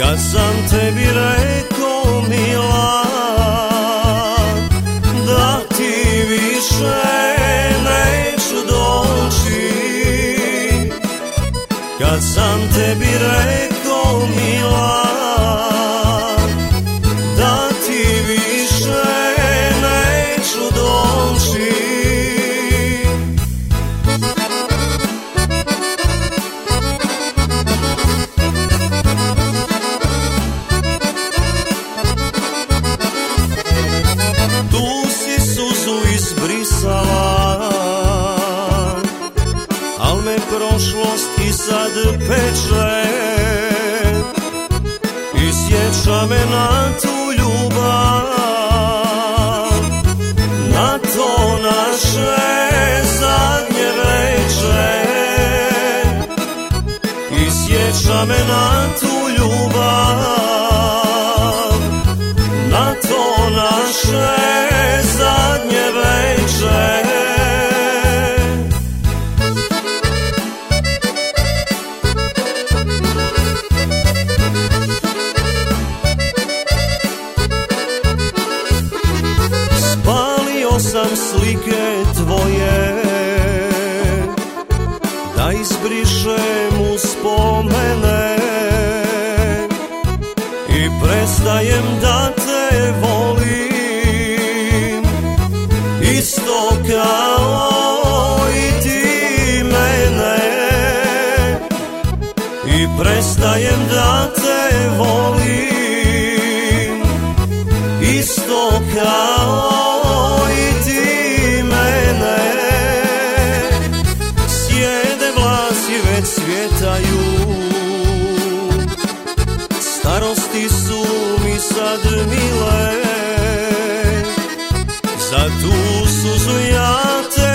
kad sam tebi rekao mila da ti više neću doći, kad sam tebi rekao mila da ti više neću doći. Tu si suzu izbrisala, al me prošlost i sad peče i sjeća me na tu ljubav, na to naše zadnje veče. I sjeća me na tu ljubav, na to naše zadnje veče. Spalio sam slike tvoje da izbrišem uspomene i prestajem da te volim isto kao i ti mene. I prestajem da te volim isto kao i ti mene. Sjede vlasi već svjetaju, starosti su mi sad mile, za tu suzu ja te